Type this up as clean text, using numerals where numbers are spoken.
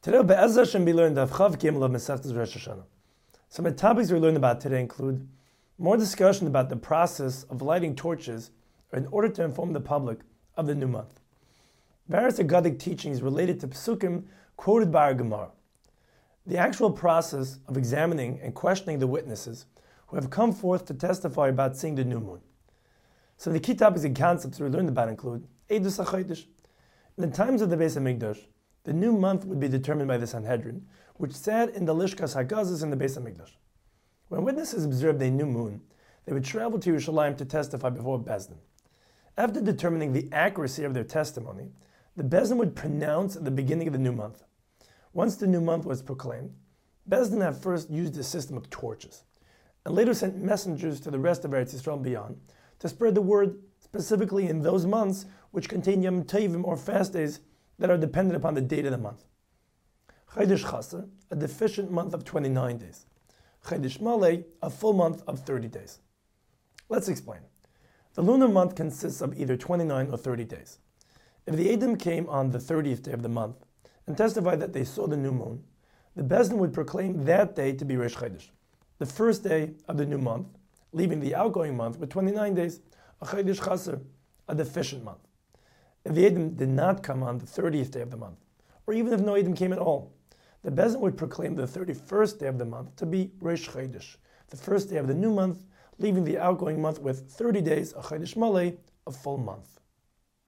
Today, Be'ez Hashem, we learned Daf Chav Gimel of Masechtas Rosh Hashanah. Some of the topics we learned about today include more discussion about the process of lighting torches in order to inform the public of the new month. Various Aggadic teachings related to Psukim quoted by our Gemara. The actual process of examining and questioning the witnesses who have come forth to testify about seeing the new moon. Some of the key topics and concepts we learned about include Eidus HaChodesh. In the times of the Beis HaMikdash, the new month would be determined by the Sanhedrin, which sat in the Lishkas HaGazos in the Beis HaMikdash. When witnesses observed a new moon, they would travel to Yerushalayim to testify before Beis Din. After determining the accuracy of their testimony, the Beis Din would pronounce at the beginning of the new month. Once the new month was proclaimed, Beis Din had first used a system of torches, and later sent messengers to the rest of Eretz Yisrael and beyond to spread the word, specifically in those months which contain Yom Tovim or fast days that are dependent upon the date of the month. Chodesh Chaser, a deficient month of 29 days. Chodesh Malei, a full month of 30 days. Let's explain. The lunar month consists of either 29 or 30 days. If the Edom came on the 30th day of the month and testified that they saw the new moon, the Beis Din would proclaim that day to be Rosh Chodesh, the first day of the new month, leaving the outgoing month with 29 days, a Chodesh Chaser, a deficient month. If the Edom did not come on the 30th day of the month, or even if no Edom came at all, the Beis Din would proclaim the 31st day of the month to be Rosh Chodesh, the first day of the new month, leaving the outgoing month with 30 days, a Chodesh Malei, a full month.